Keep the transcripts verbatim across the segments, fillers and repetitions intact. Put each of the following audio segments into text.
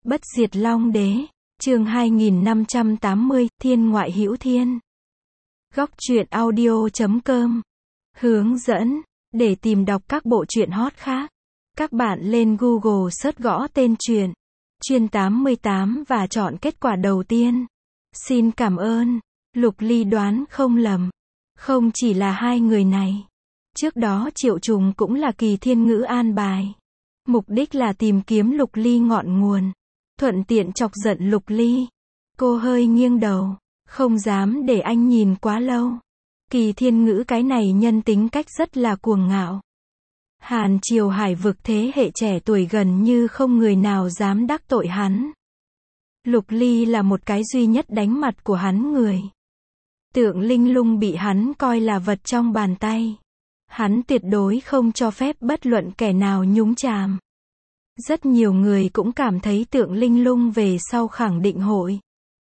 Bất diệt Long Đế, chương hai nghìn năm trăm tám mươi, Thiên ngoại hữu thiên. Góc truyện audio chấm com. Hướng dẫn, để tìm đọc các bộ truyện hot khác, các bạn lên Google search gõ tên truyện, Chuyên tám mươi tám và chọn kết quả đầu tiên. Xin cảm ơn, Lục Ly đoán không lầm. Không chỉ là hai người này. Trước đó Triệu Trùng cũng là Kỳ Thiên Ngữ an bài. Mục đích là tìm kiếm Lục Ly ngọn nguồn. Thuận tiện chọc giận Lục Ly. Cô hơi nghiêng đầu, không dám để anh nhìn quá lâu. Kỳ Thiên Ngữ cái này nhân tính cách rất là cuồng ngạo. Hàn Triều Hải vực thế hệ trẻ tuổi gần như không người nào dám đắc tội hắn. Lục Ly là một cái duy nhất đánh mặt của hắn người. Tượng Linh Lung bị hắn coi là vật trong bàn tay. Hắn tuyệt đối không cho phép bất luận kẻ nào nhúng chàm. Rất nhiều người cũng cảm thấy Tượng Linh Lung về sau khẳng định hội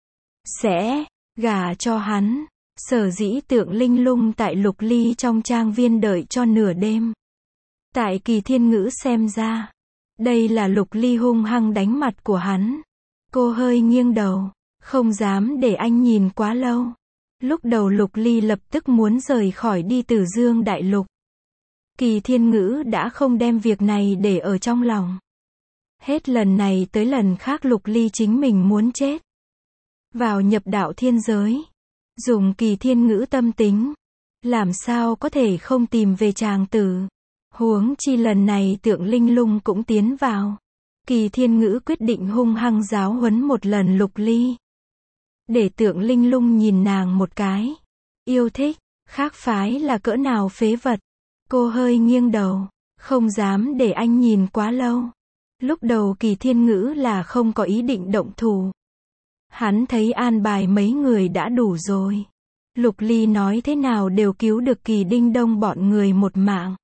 sẽ gả cho hắn. Sở dĩ Tượng Linh Lung tại Lục Ly trong trang viên đợi cho nửa đêm. Tại Kỳ Thiên Ngữ xem ra, đây là Lục Ly hung hăng đánh mặt của hắn. Cô hơi nghiêng đầu, không dám để anh nhìn quá lâu. Lúc đầu Lục Ly lập tức muốn rời khỏi đi Tử Dương Đại Lục. Kỳ Thiên Ngữ đã không đem việc này để ở trong lòng. Hết lần này tới lần khác Lục Ly chính mình muốn chết. Vào nhập đạo thiên giới. Dùng Kỳ Thiên Ngữ tâm tính. Làm sao có thể không tìm về chàng tử. Huống chi lần này Tượng Linh Lung cũng tiến vào. Kỳ Thiên Ngữ quyết định hung hăng giáo huấn một lần Lục Ly. Để Tượng Linh Lung nhìn nàng một cái. Yêu thích, khác phái là cỡ nào phế vật. Cô hơi nghiêng đầu, không dám để anh nhìn quá lâu. Lúc đầu Kỳ Thiên Ngữ là không có ý định động thủ. Hắn thấy an bài mấy người đã đủ rồi. Lục Ly nói thế nào đều cứu được Kỳ Đinh Đông bọn người một mạng.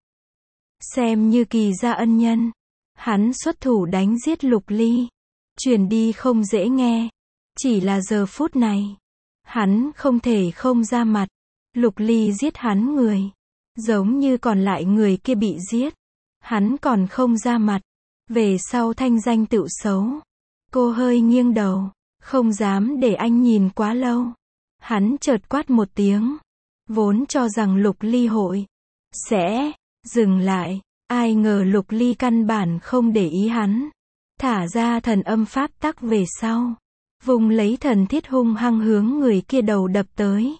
Xem như Kỳ gia ân nhân. Hắn xuất thủ đánh giết Lục Ly. Truyền đi không dễ nghe. Chỉ là giờ phút này. Hắn không thể không ra mặt. Lục Ly giết hắn người. Giống như còn lại người kia bị giết. Hắn còn không ra mặt. Về sau thanh danh tựu xấu. Cô hơi nghiêng đầu. Không dám để anh nhìn quá lâu. Hắn chợt quát một tiếng. Vốn cho rằng Lục Ly hội sẽ dừng lại. Ai ngờ Lục Ly căn bản không để ý hắn. Thả ra thần âm pháp tắc về sau. Vùng lấy thần thiết hung hăng hướng người kia đầu đập tới.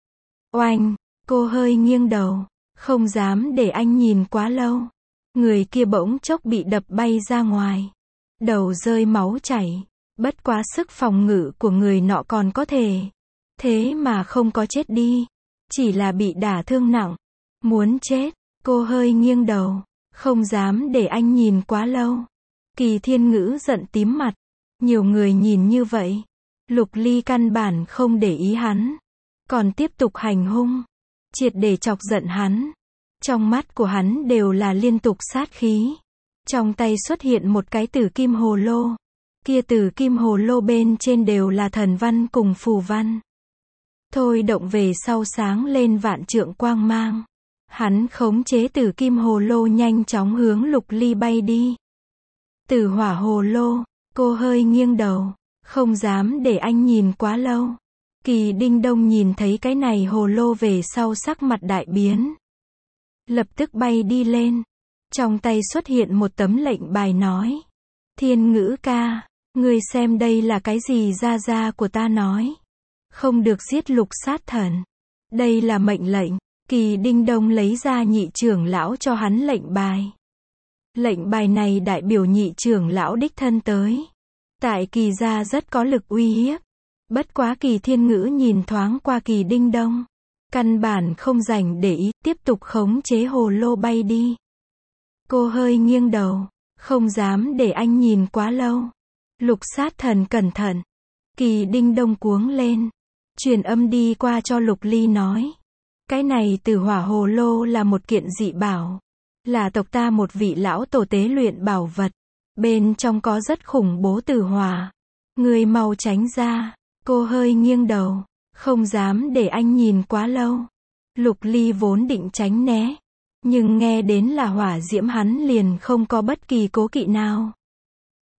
Oanh, cô hơi nghiêng đầu. Không dám để anh nhìn quá lâu. Người kia bỗng chốc bị đập bay ra ngoài. Đầu rơi máu chảy. Bất quá sức phòng ngự của người nọ còn có thể. Thế mà không có chết đi. Chỉ là bị đả thương nặng. Muốn chết, cô hơi nghiêng đầu. Không dám để anh nhìn quá lâu. Kỳ Thiên Ngữ giận tím mặt. Nhiều người nhìn như vậy. Lục Ly căn bản không để ý hắn. Còn tiếp tục hành hung. Triệt để chọc giận hắn. Trong mắt của hắn đều là liên tục sát khí. Trong tay xuất hiện một cái tử kim hồ lô. Kia tử kim hồ lô bên trên đều là thần văn cùng phù văn. Thôi động về sau sáng lên vạn trượng quang mang. Hắn khống chế tử kim hồ lô nhanh chóng hướng Lục Ly bay đi. Tử hỏa hồ lô, cô hơi nghiêng đầu. Không dám để anh nhìn quá lâu. Kỳ Đinh Đông nhìn thấy cái này hồ lô về sau sắc mặt đại biến. Lập tức bay đi lên. Trong tay xuất hiện một tấm lệnh bài nói. Thiên Ngữ ca, ngươi xem đây là cái gì gia gia của ta nói. Không được giết Lục sát thần. Đây là mệnh lệnh. Kỳ Đinh Đông lấy ra nhị trưởng lão cho hắn lệnh bài. Lệnh bài này đại biểu nhị trưởng lão đích thân tới. Tại Kỳ gia rất có lực uy hiếp. Bất quá Kỳ Thiên Ngữ nhìn thoáng qua Kỳ Đinh Đông. Căn bản không rảnh để ý, tiếp tục khống chế hồ lô bay đi. Cô hơi nghiêng đầu, không dám để anh nhìn quá lâu. Lục sát thần cẩn thận. Kỳ Đinh Đông cuống lên. Truyền âm đi qua cho Lục Ly nói. Cái này Tử hỏa hồ lô là một kiện dị bảo. Là tộc ta một vị lão tổ tế luyện bảo vật. Bên trong có rất khủng bố tử hỏa. Người mau tránh ra. Cô hơi nghiêng đầu. Không dám để anh nhìn quá lâu. Lục Ly vốn định tránh né. Nhưng nghe đến là hỏa diễm hắn liền không có bất kỳ cố kỵ nào.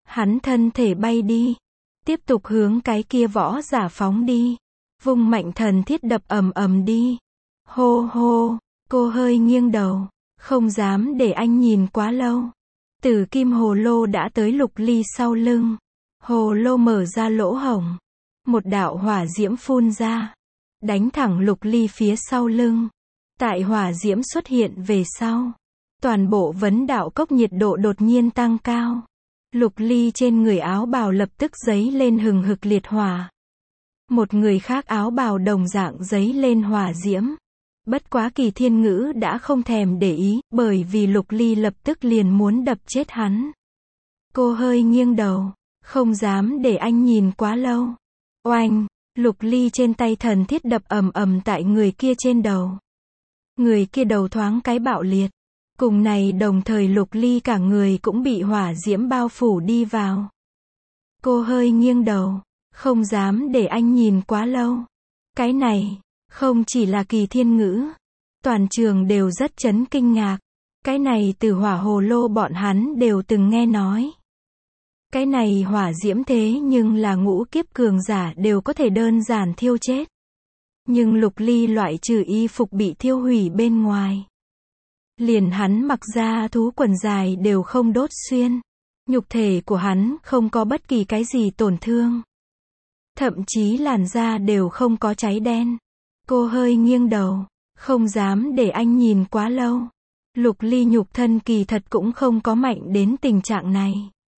Hắn thân thể bay đi, tiếp tục hướng cái kia võ giả phóng đi, vung mạnh thần thiết đập ầm ầm đi. Hô hô, cô hơi nghiêng đầu, không dám để anh nhìn quá lâu. Tử kim hồ lô đã tới Lục Ly sau lưng. Hồ lô mở ra lỗ hổng, một đạo hỏa diễm phun ra, đánh thẳng Lục Ly phía sau lưng. Tại hỏa diễm xuất hiện về sau, toàn bộ vấn đạo cốc nhiệt độ đột nhiên tăng cao. Lục Ly trên người áo bào lập tức giấy lên hừng hực liệt hỏa. Một người khác áo bào đồng dạng giấy lên hỏa diễm. Bất quá Kỳ Thiên Ngữ đã không thèm để ý, bởi vì Lục Ly lập tức liền muốn đập chết hắn. Cô hơi nghiêng đầu, không dám để anh nhìn quá lâu. Oanh, Lục Ly trên tay thần thiết đập ầm ầm tại người kia trên đầu. Người kia đầu thoáng cái bạo liệt. Cùng này đồng thời Lục Ly cả người cũng bị hỏa diễm bao phủ đi vào. Cô hơi nghiêng đầu, không dám để anh nhìn quá lâu. Cái này, không chỉ là Kỳ Thiên Ngữ, toàn trường đều rất chấn kinh ngạc. Cái này từ hỏa hồ lô bọn hắn đều từng nghe nói. Cái này hỏa diễm thế nhưng là ngũ kiếp cường giả đều có thể đơn giản thiêu chết. Nhưng Lục Ly loại trừ y phục bị thiêu hủy bên ngoài. Liền hắn mặc ra thú quần dài đều không đốt xuyên. Nhục thể của hắn không có bất kỳ cái gì tổn thương. Thậm chí làn da đều không có cháy đen. Cô hơi nghiêng đầu, không dám để anh nhìn quá lâu. Lục Ly nhục thân kỳ thật cũng không có mạnh đến tình trạng này.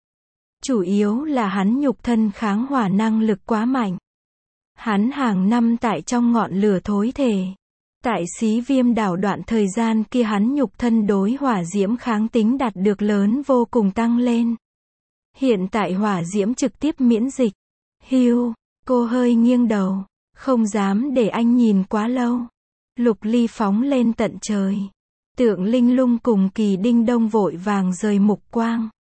Chủ yếu là hắn nhục thân kháng hỏa năng lực quá mạnh. Hắn hàng năm tại trong ngọn lửa thối thể. Tại Xí Viêm đảo đoạn thời gian kia hắn nhục thân đối hỏa diễm kháng tính đạt được lớn vô cùng tăng lên. Hiện tại hỏa diễm trực tiếp miễn dịch. Hiu, cô hơi nghiêng đầu, không dám để anh nhìn quá lâu. Lục Ly phóng lên tận trời. Tượng Linh Lung cùng Kỳ Đinh Đông vội vàng rời mục quang.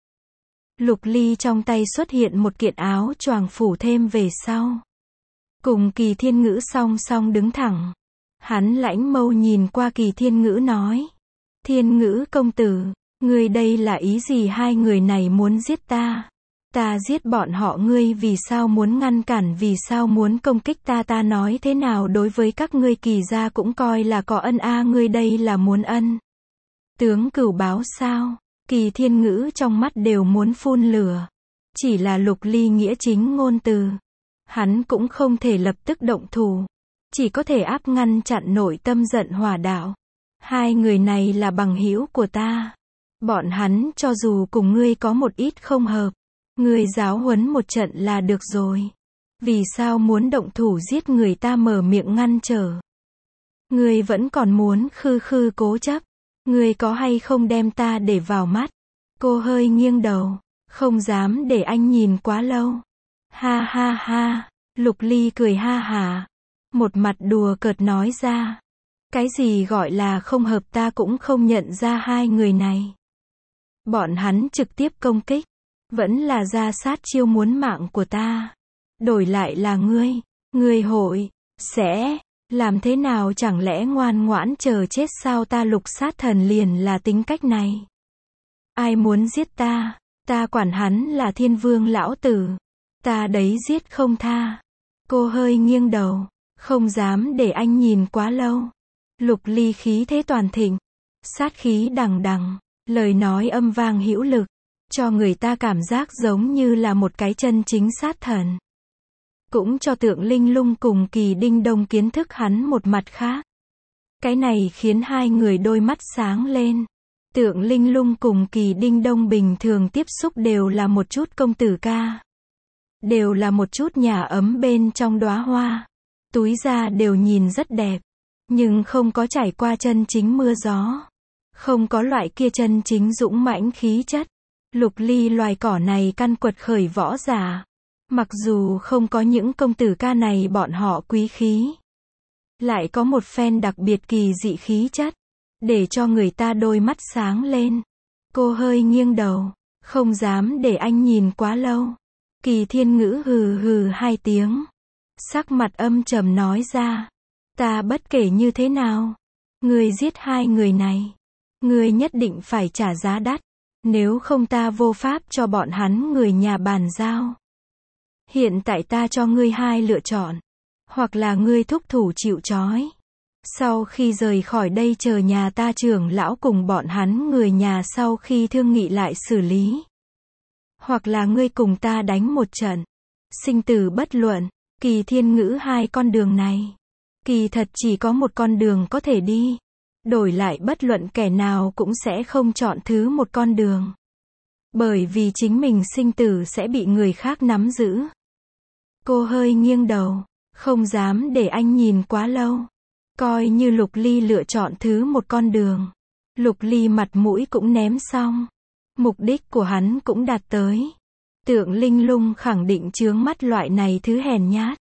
Lục Ly trong tay xuất hiện một kiện áo choàng phủ thêm về sau. Cùng Kỳ Thiên Ngữ song song đứng thẳng. Hắn lãnh mâu nhìn qua Kỳ Thiên Ngữ nói. Thiên Ngữ công tử, ngươi đây là ý gì? Hai người này muốn giết ta. Ta giết bọn họ, ngươi vì sao muốn ngăn cản, vì sao muốn công kích ta? Ta nói thế nào đối với các ngươi Kỳ gia cũng coi là có ân a, ngươi đây là muốn ân tướng cửu báo sao? Kỳ Thiên Ngữ trong mắt đều muốn phun lửa. Chỉ là Lục Ly nghĩa chính ngôn từ. Hắn cũng không thể lập tức động thủ. Chỉ có thể áp ngăn chặn nội tâm giận hỏa đạo. Hai người này là bằng hữu của ta. Bọn hắn cho dù cùng ngươi có một ít không hợp, ngươi giáo huấn một trận là được rồi. Vì sao muốn động thủ giết người ta? Mở miệng ngăn trở. Ngươi vẫn còn muốn khư khư cố chấp. Ngươi có hay không đem ta để vào mắt? Cô hơi nghiêng đầu, không dám để anh nhìn quá lâu. Ha ha ha, Lục Ly cười ha hả. Một mặt đùa cợt nói ra. Cái gì gọi là không hợp? Ta cũng không nhận ra hai người này. Bọn hắn trực tiếp công kích. Vẫn là ra sát chiêu muốn mạng của ta. Đổi lại là ngươi. Ngươi hội, sẽ, làm thế nào? Chẳng lẽ ngoan ngoãn chờ chết sao? Ta Lục sát thần liền là tính cách này. Ai muốn giết ta? Ta quản hắn là Thiên Vương lão tử. Ta đấy giết không tha. Cô hơi nghiêng đầu, không dám để anh nhìn quá lâu. Lục Ly khí thế toàn thịnh, sát khí đằng đằng, lời nói âm vang hữu lực, cho người ta cảm giác giống như là một cái chân chính sát thần. Cũng cho Tượng Linh Lung cùng Kỳ Đinh Đông kiến thức hắn một mặt khác. Cái này khiến hai người đôi mắt sáng lên. Tượng Linh Lung cùng Kỳ Đinh Đông bình thường tiếp xúc đều là một chút công tử ca. Đều là một chút nhà ấm bên trong đóa hoa. Túi ra đều nhìn rất đẹp. Nhưng không có trải qua chân chính mưa gió. Không có loại kia chân chính dũng mãnh khí chất. Lục Ly loài cỏ này căn quật khởi võ giả. Mặc dù không có những công tử ca này bọn họ quý khí. Lại có một phen đặc biệt kỳ dị khí chất. Để cho người ta đôi mắt sáng lên. Cô hơi nghiêng đầu. Không dám để anh nhìn quá lâu. Kỳ Thiên Ngữ hừ hừ hai tiếng. Sắc mặt âm trầm nói ra. Ta bất kể như thế nào. Ngươi giết hai người này. Ngươi nhất định phải trả giá đắt. Nếu không ta vô pháp cho bọn hắn người nhà bàn giao. Hiện tại ta cho ngươi hai lựa chọn. Hoặc là ngươi thúc thủ chịu trói. Sau khi rời khỏi đây chờ nhà ta trưởng lão cùng bọn hắn người nhà sau khi thương nghị lại xử lý. Hoặc là ngươi cùng ta đánh một trận. Sinh tử bất luận. Kỳ Thiên Ngữ hai con đường này. Kỳ thật chỉ có một con đường có thể đi. Đổi lại bất luận kẻ nào cũng sẽ không chọn thứ một con đường. Bởi vì chính mình sinh tử sẽ bị người khác nắm giữ. Cô hơi nghiêng đầu. Không dám để anh nhìn quá lâu. Coi như Lục Ly lựa chọn thứ một con đường. Lục Ly mặt mũi cũng ném xong. Mục đích của hắn cũng đạt tới. Tượng Linh Lung khẳng định chướng mắt loại này thứ hèn nhát.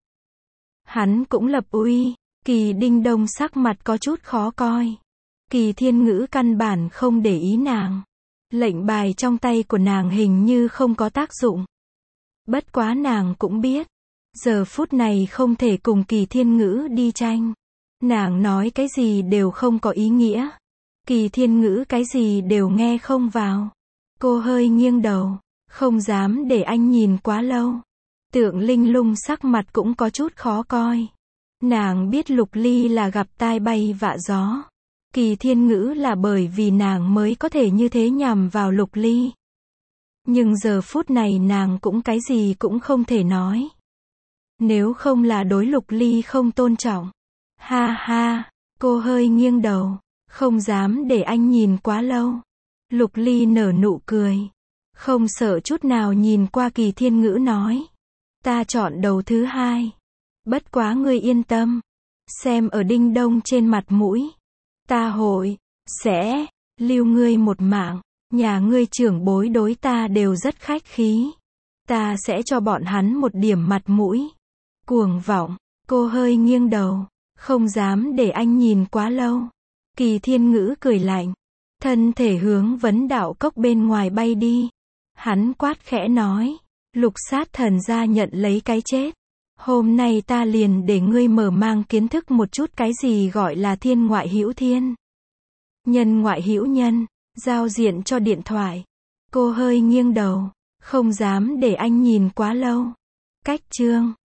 Hắn cũng lập uy. Kỳ Đinh Đông sắc mặt có chút khó coi. Kỳ Thiên Ngữ căn bản không để ý nàng. Lệnh bài trong tay của nàng hình như không có tác dụng. Bất quá nàng cũng biết. Giờ phút này không thể cùng Kỳ Thiên Ngữ đi tranh. Nàng nói cái gì đều không có ý nghĩa. Kỳ Thiên Ngữ cái gì đều nghe không vào. Cô hơi nghiêng đầu. Không dám để anh nhìn quá lâu. Tượng Linh Lung sắc mặt cũng có chút khó coi. Nàng biết Lục Ly là gặp tai bay vạ gió. Kỳ Thiên Ngữ là bởi vì nàng mới có thể như thế nhằm vào Lục Ly. Nhưng giờ phút này nàng cũng cái gì cũng không thể nói. Nếu không là đối Lục Ly không tôn trọng. Ha ha, cô hơi nghiêng đầu. Không dám để anh nhìn quá lâu. Lục Ly nở nụ cười. Không sợ chút nào nhìn qua Kỳ Thiên Ngữ nói. Ta chọn đầu thứ hai. Bất quá ngươi yên tâm. Xem ở Đinh Đông trên mặt mũi. Ta hội, sẽ, lưu ngươi một mạng. Nhà ngươi trưởng bối đối ta đều rất khách khí. Ta sẽ cho bọn hắn một điểm mặt mũi. Cuồng vọng, cô hơi nghiêng đầu. Không dám để anh nhìn quá lâu. Kỳ Thiên Ngữ cười lạnh. Thân thể hướng vấn đạo cốc bên ngoài bay đi. Hắn quát khẽ nói. Lục sát thần ra nhận lấy cái chết. Hôm nay ta liền để ngươi mở mang kiến thức một chút cái gì gọi là thiên ngoại hữu thiên. Nhân ngoại hữu nhân. Giao diện cho điện thoại. Cô hơi nghiêng đầu. Không dám để anh nhìn quá lâu. Cách chương.